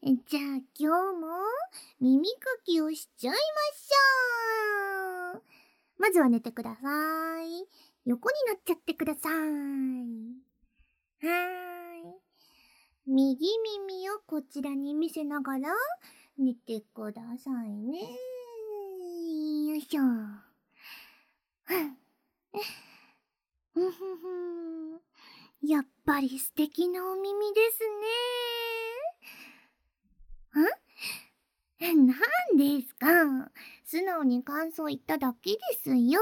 じゃあ今日も耳かきをしちゃいましょう。まずは寝てください。横になっちゃってください。はーい。右耳をこちらに見せながら寝てくださいね。よいしょ。やっぱり素敵なお耳ですね。なんですか？素直に感想言っただけですよ。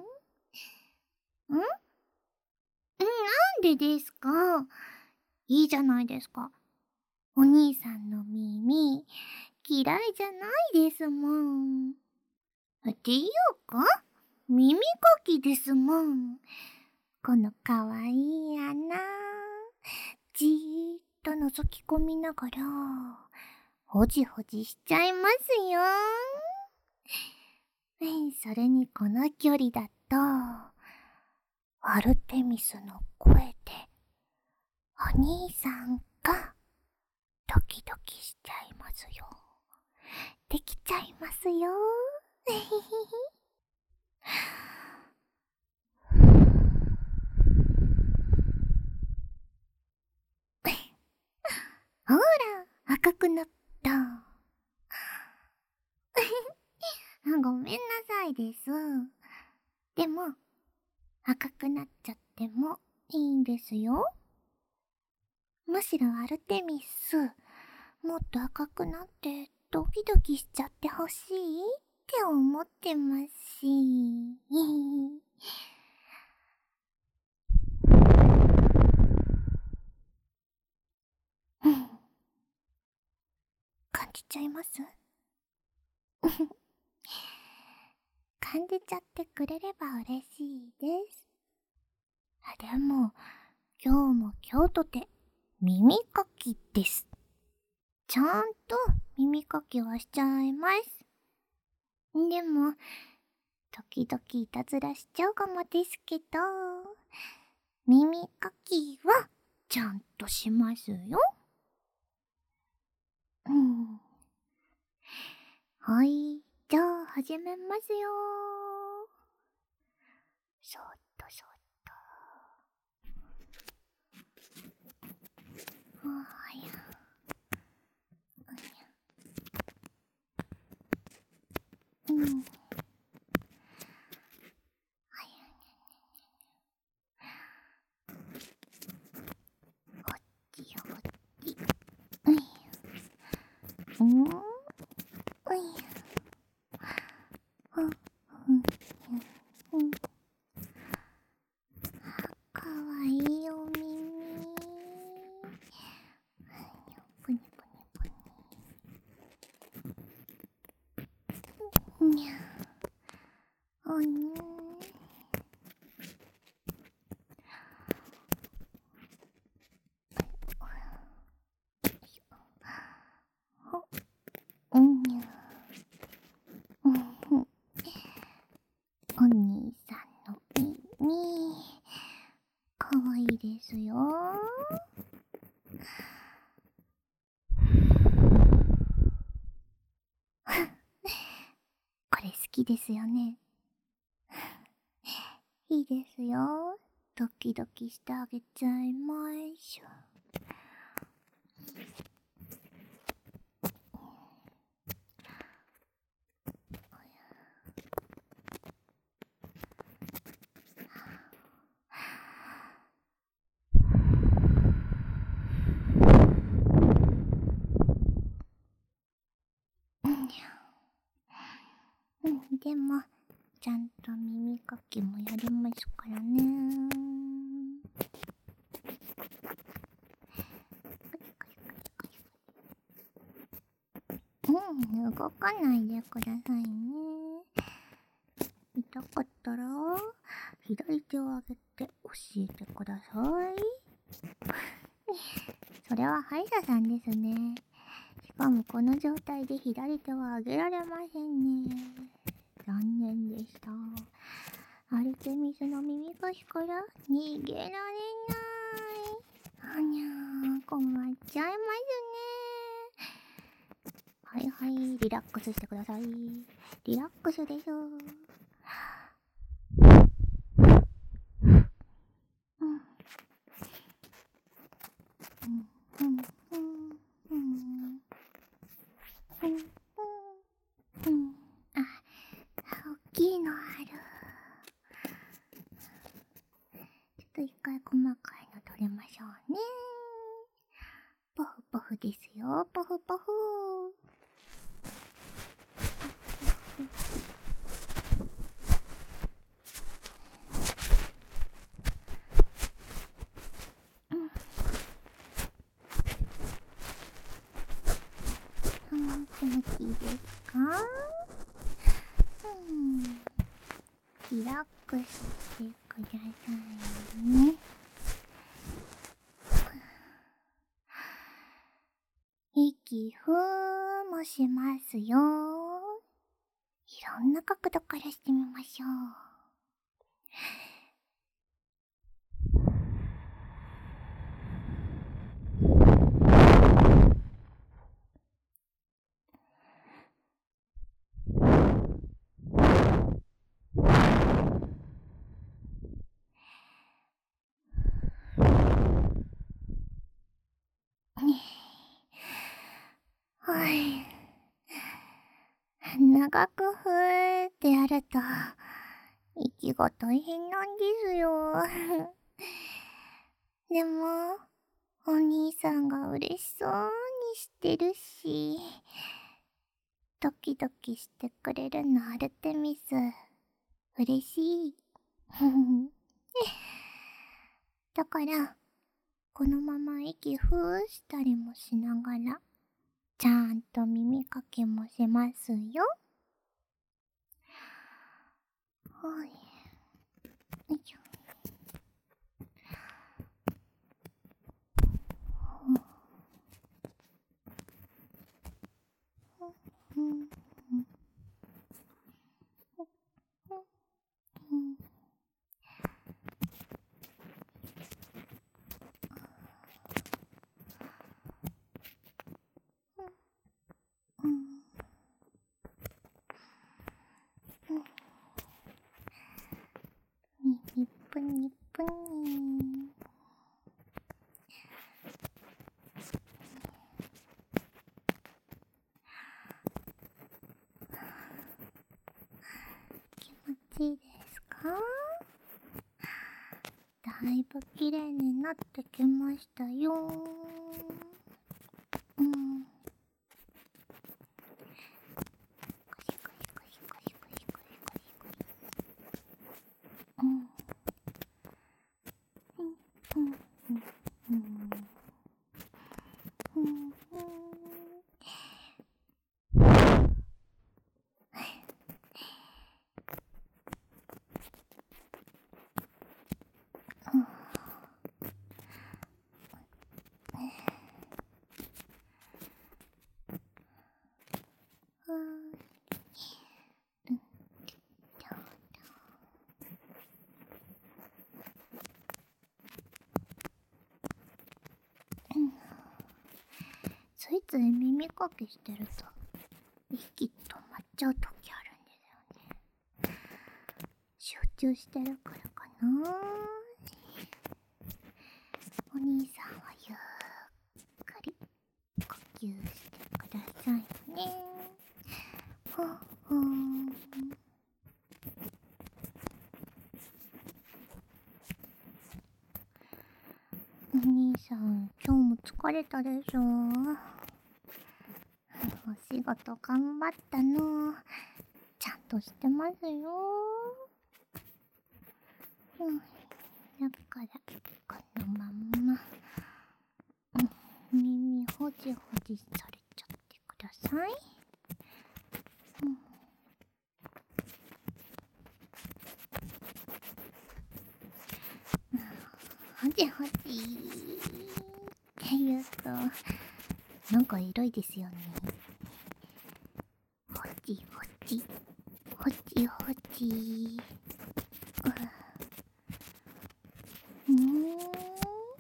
なんでですか？いいじゃないですか。お兄さんの耳、嫌いじゃないですもん。っていうか、耳かきですもん。このかわいい穴、じーっと覗き込みながら、ほじほじしちゃいますよ。それにこの距離だと、アルテミスの声で、お兄さんがドキドキしちゃいますよ。できちゃいますよ。ほら、赤くなった。ごめんなさいです。でも、赤くなっちゃってもいいんですよ。むしろアルテミス、もっと赤くなってドキドキしちゃってほしいって思ってますし。感じちゃいます？感じちゃってくれれば嬉しいです。でも、今日も今日とて耳かきです。ちゃんと耳かきはしちゃいます。でも、時々いたずらしちゃうかもですけど、耳かきはちゃんとしますよ。はい、じゃあ始めますよ。そっとそっと。はや。こっちよこっち。かわいいお耳。ぷにぷにぷに。にゃおにー。にゃお兄さんの耳、かわいいですよ。これ好きですよね。いいですよ。ドキドキしてあげちゃいましょ。でも、ちゃんと耳かきもやりますからね。動かないでくださいね。痛かったら、左手を上げて教えてください。それは歯医者さんですね。しかもこの状態で左手は上げられませんね。残念でした。アルテミスの耳かきから逃げられない。あにゃー、困っちゃいますね。 はいはい、リラックスしてください。リラックスでしょ。うん。うん。うん。うん。うん。うん。あ、大きいのある。ちょっと一回細かいの取れましょうね。ポフポフですよ、ポフポフ。うん、気持ちいいですか？うん。リラックスしてくださいね。息ふーもしますよ。いろんな角度からしてみましょう。はい。長くふーってやると、息が大変なんですよ。でも、お兄さんが嬉しそうにしてるし、ドキドキしてくれるのアルテミス、嬉しい。だから、このまま息ふーしたりもしながら、ちゃんと耳かきもしますよ。はい。よいしょ。うん。うん。うん。うん。ニップニップニー。気持ちいいですか？だいぶ綺麗になってきましたよ。うん。コシコシコシコシコシコシコシコシ。うん。うん。うん。うん。うん。うん。ついつい耳かきしてると息止まっちゃう時あるんですよね。集中してるからかな。お兄さんはゆっくり呼吸してくださいね。ほっほーん。お兄さん、今日も疲れたでしょ。お仕事頑張ったの。ちゃんとしてますよ。うん。だから、このまんま、耳ほじほじされちゃってください。うん。ほじほじって言うと、なんかエロいですよね。ほじほじ、ほじほじ。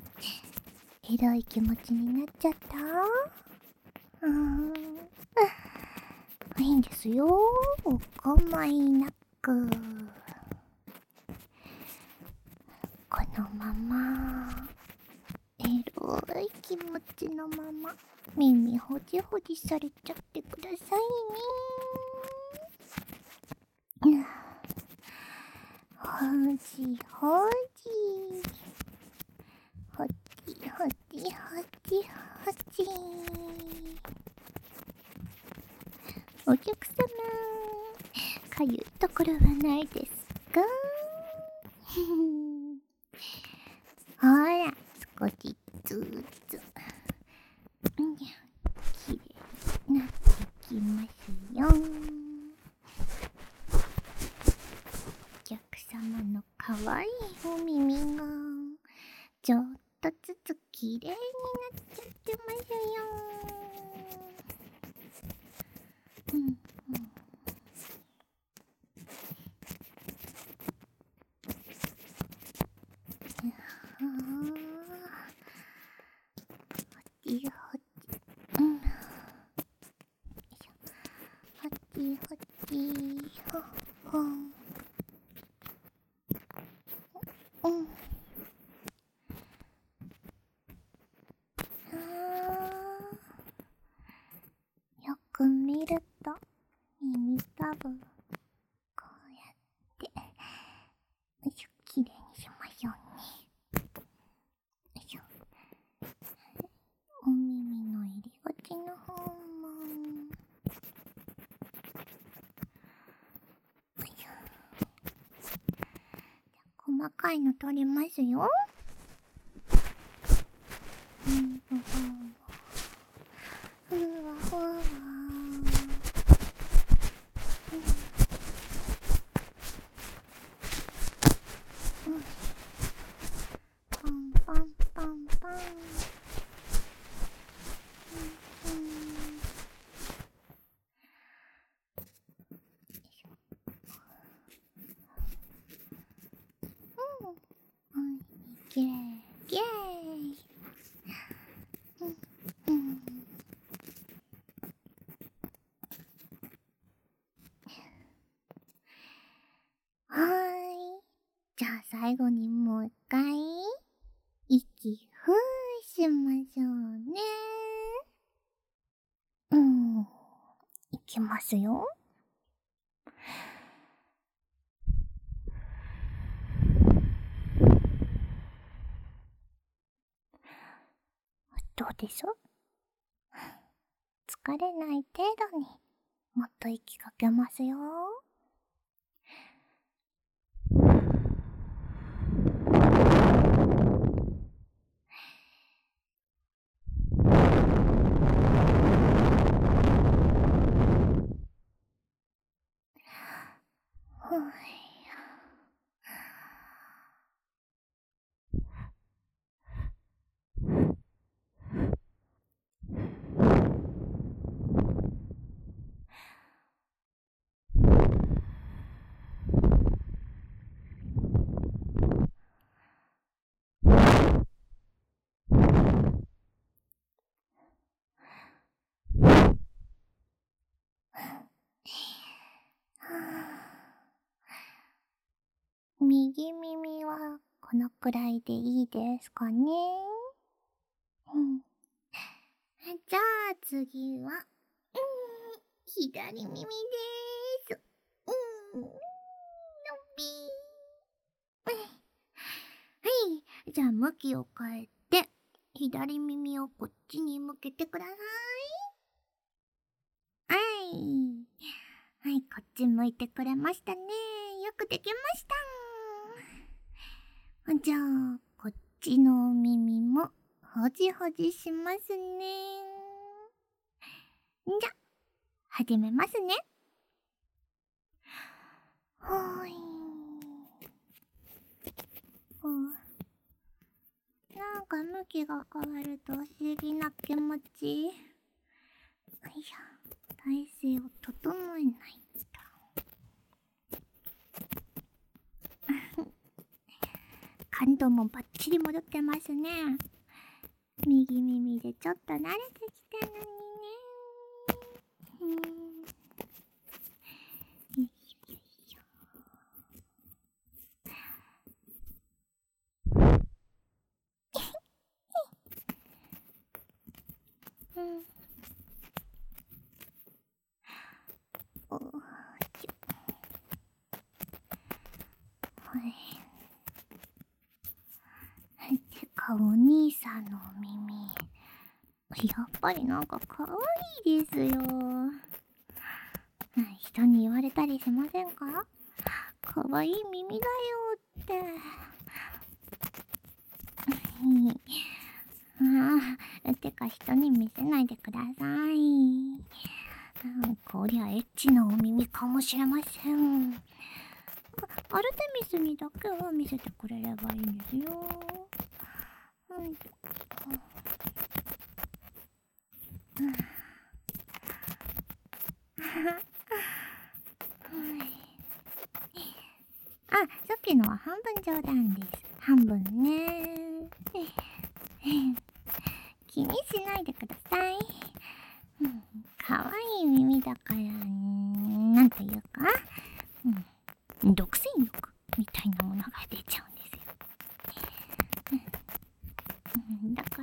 エロい気持ちになっちゃった。 いいんですよ。お構いなく。このまま、エロい気持ちのまま、耳ほじほじされちゃってくださいね。ほじほじ。ほじほじほじほじ。お客様、かゆいところはないですか？ほら、少しずつ、きれいになってきますよ。お客様のかわいいお耳が、ちょっとずつきれいになっちゃってますよ。ほじほじ、ほじほじ、ほほん。よく見ると耳たぶこうやってよいしょ、きれいにしましょうね。よいしょ。お耳の入り口の方もよいしょ。細かいの取りますよ。ふわふわ。パンパンパンパン。イエーイイエーイ。はーい。じゃあ最後にもう一回、息ふーしましょうね。いきますよ。どうでしょう？疲れない程度にもっと息かけますよ。ふぅ。右耳はこのくらいでいいですかね。じゃあ次は、左耳でーす。のびー。はい。じゃあ向きを変えて、左耳をこっちに向けてください。はい。はい、こっち向いてくれましたね。よくできました。じゃあ、こっちのお耳も、ほじほじしますね。じゃ、始めますね。ほい。なんか向きが変わると不思議な気持ち。よいしょ。体勢を整えないと。感度もバッチリ戻ってますね。右耳でちょっと慣れてきたのにね。 うん。おちょはい。てかお兄さんのお耳、やっぱりなんか可愛いですよ。人に言われたりしませんか？可愛い耳だよって。てか人に見せないでください。こりゃエッチなお耳かもしれません。アルテミスにだけは見せてくれればいいんですよ。あ、さっきのは半分冗談です。半分ね。気にしないでください。可愛い耳だから、なんというか、独占欲みたいなものが出ちゃうんですよ。だから、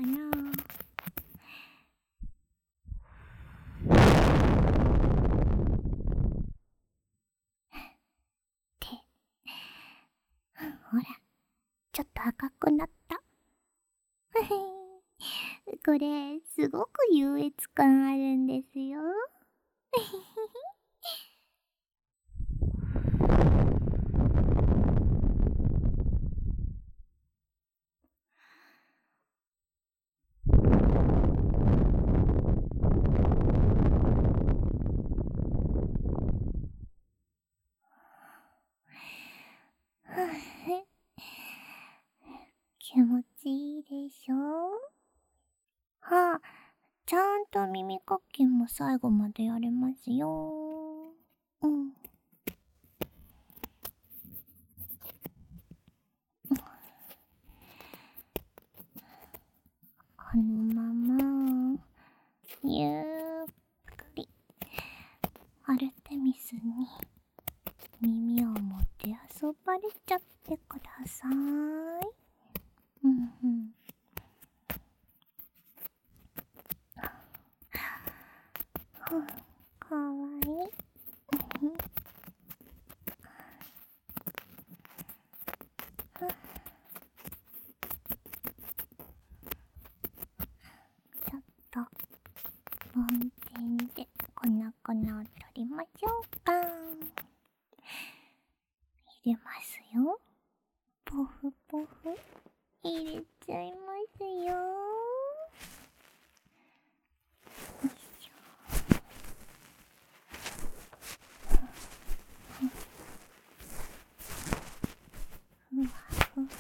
ほら、ちょっと赤くなった。これ、すごく優越感あるんですよ。気持ちいいでしょ？ちゃんと耳かきも最後までやれますよ。このまま、ゆっくり、アルテミスに耳を持って遊ばれちゃってください。かわいい。ちょっと、梵天で粉々を取りましょうか。入れますよ。ポフポフ。入れちゃいますよ。ふわふわ。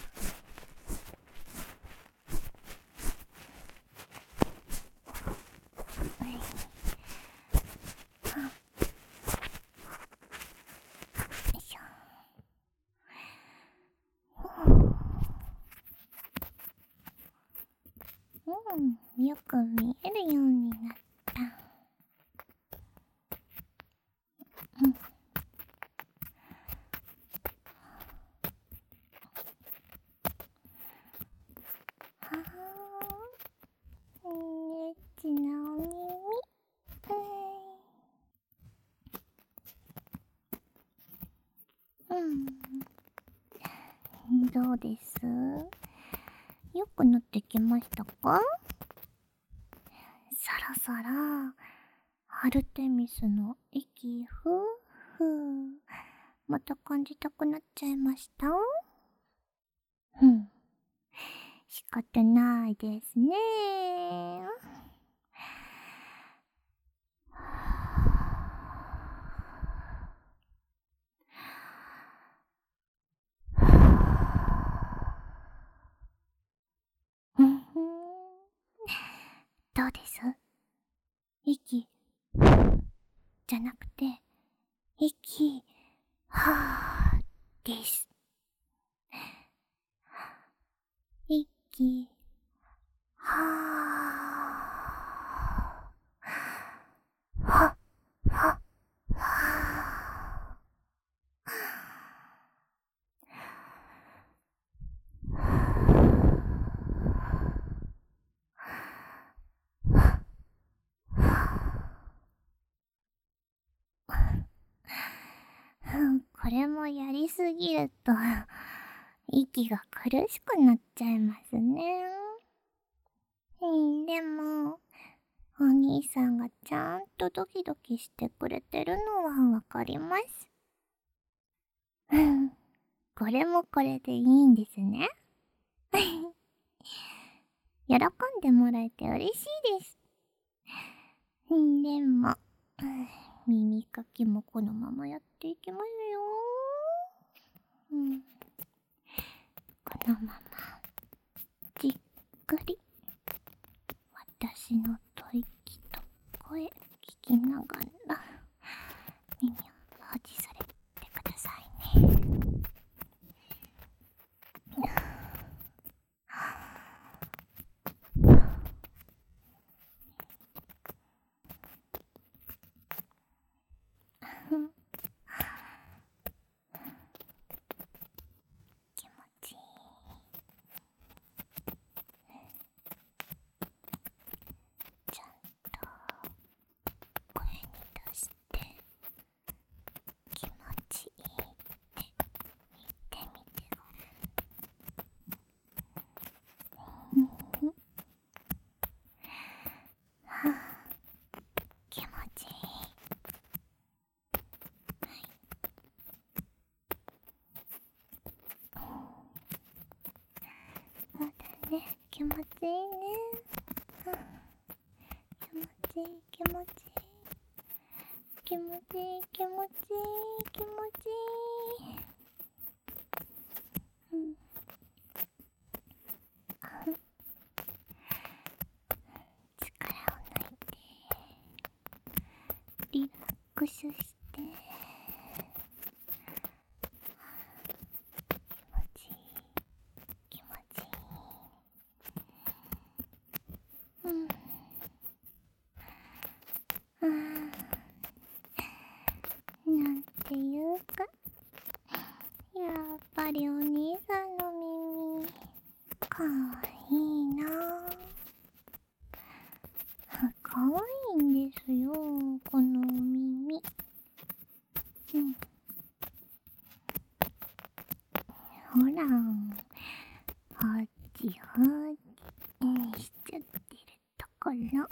よく見えるようになった。エッチなお耳。どうです？よくなってきましたか？そろそろ、アルテミスの息ふーふー、また感じたくなっちゃいました？仕方ないですね。どうです？息、じゃなくて、息、はーです。息、はー。は、は、はこれもやりすぎると、息が苦しくなっちゃいますね。でも、お兄さんがちゃんとドキドキしてくれてるのはわかります。これもこれでいいんですね。喜んでもらえて嬉しいです。でも、耳かきもこのままやっていきますよ。このまま、じっくり、私の吐息と声聞きながら、耳を保持されてくださいね。気持ちいい。ちゃんと声に出して気持ちいいって言ってみて。気持ちいい。そうだね、気持ちいいね。気持ちいい、気持ちいい。気持ちいい、気持ちいい、気持ちいい。力を抜いて、リラックスして。気持ちいい。なんていうか、やっぱりお兄さんの耳、かわいいなぁ。かわいいんですよ、このお耳。ほら、ほじほじしちゃってるところ。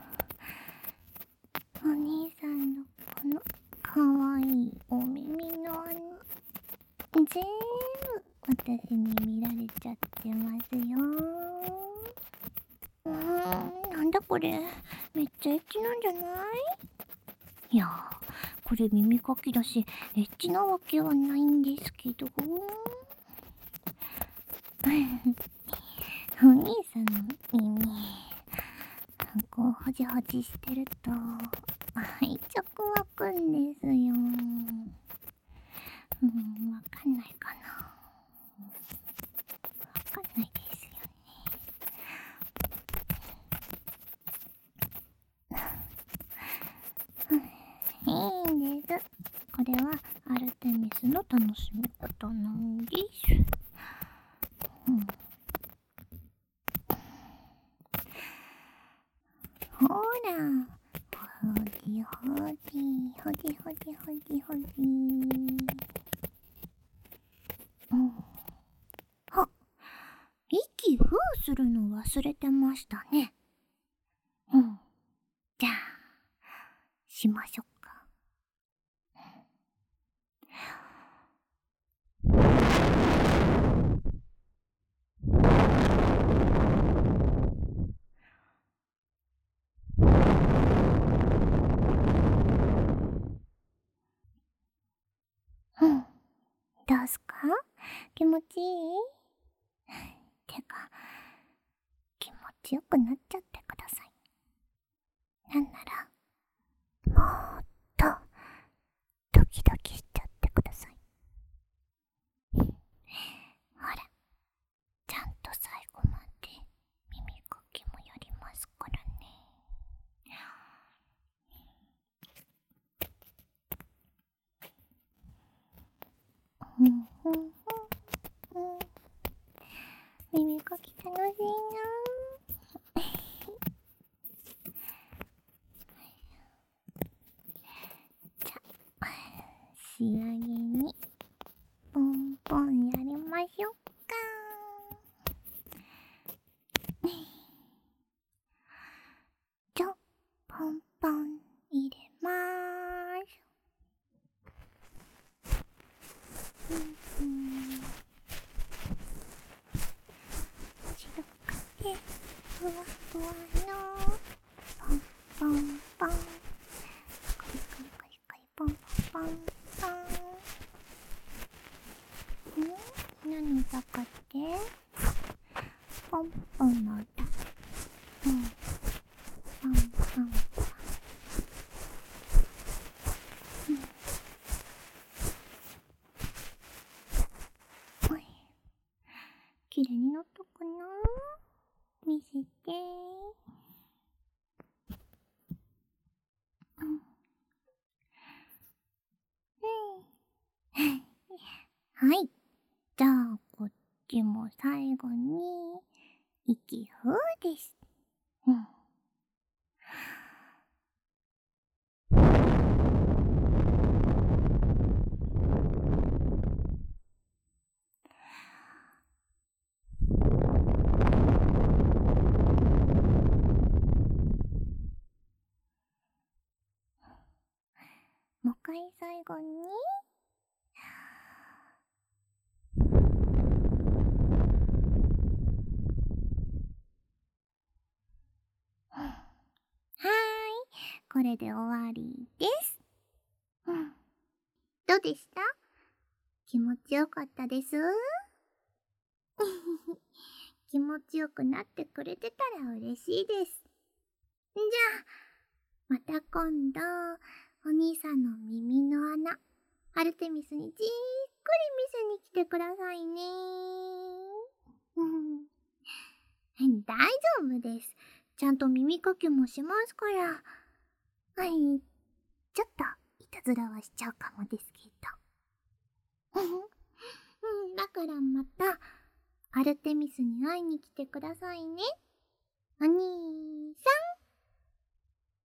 お兄さんのこのかわいいお耳の全部私に見られちゃってますよ。なんだこれ、めっちゃエッチなんじゃない？いやー、これ耳かきだし、エッチなわけはないんですけど。お兄さんの耳、こうほじほじしてると愛着湧くんですよ。わかんないかな。わかんないですよね。いいんです。これはアルテミスの楽しみ方なんです。ほら、ほじほじ、ほじほじほじほじ。あ、息ふうするの忘れてましたね。じゃあ、しましょうか。どうすか？気持ちいい？てか、気持ちよくなっちゃってください。なんなら、もっと、ドキドキしちゃってください。ほら、ちゃんと最後まで耳かきもやりますからね。耳かき楽しいなぁ。じゃあ、仕上げにはい。じゃあ、こっちも最後に、息ふーです。うん。もう一回最後に。はーい。これで終わりです。うん。どうでした？気持ちよかったです？気持ちよくなってくれてたら嬉しいです。じゃあ、また今度、お兄さんの耳の穴、アルテミスにじっくり見せに来てくださいね。うん、大丈夫です。ちゃんと耳かきもしますから。はい、ちょっといたずらはしちゃうかもですけど。だからまた、アルテミスに会いに来てくださいね。お兄さん。